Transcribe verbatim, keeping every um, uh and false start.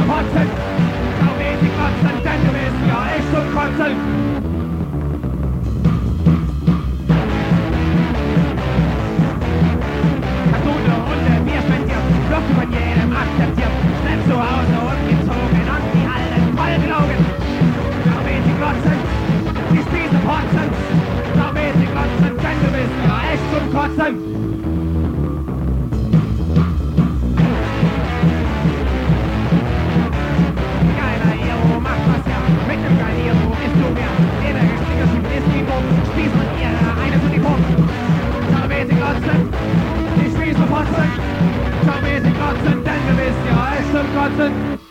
zum Kotzen. Schau wie sie kotzen, denn du bist ja echt zum Kotzen. Kartone, Hunde, Bier spendiert, wird von jedem akzeptiert. Schnell zu Hause und gezogen und die alten Vollglauben. Schau wie sie kotzen, die Spieße potzen. Schau wie sie kotzen, denn du bist ja echt zum Kotzen. Die Spieße potzen, schau wie sie kotzen, denn du bist ja echt zum Kotzen.